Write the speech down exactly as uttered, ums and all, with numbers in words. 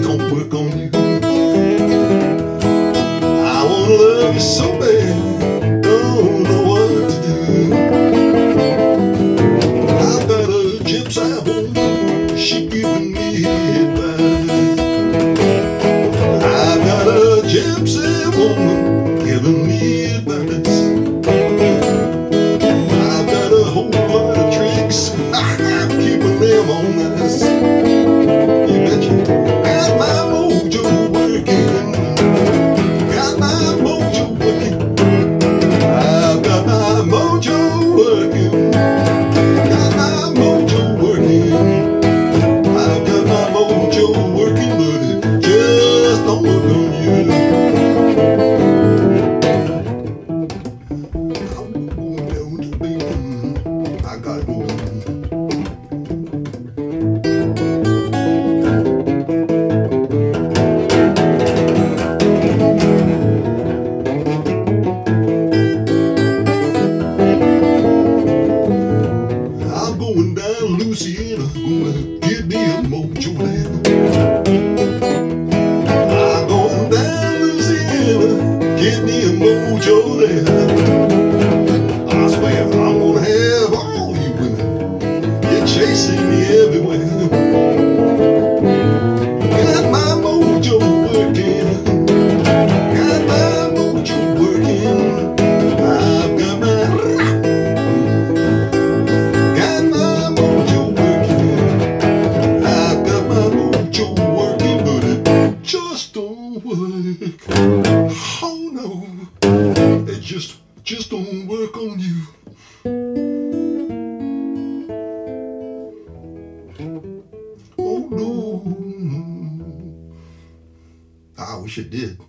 don't work on you. I wanna love you so bad, don't know what to do. I've got a gypsy woman, she giving me advice. I've got a gypsy woman giving me advice. I've got a whole lot of tricks, I'm keeping them on ice. You betcha. Got my mojo working, got my mojo working. I've got my mojo working, got my mojo working. I've got my mojo working, but it just don't work on you. I gotta go. I'm going down Louisiana, gonna get me a mojo there. I'm going down Louisiana, get me a mojo there. I swear I'm gonna have all you women, you're chasing me everywhere. Got my mojo working, got my mojo working. I've got my got my mojo working. I've got my mojo working, but it just don't work. Oh no, it just just don't work on you. Oh no, I wish it did.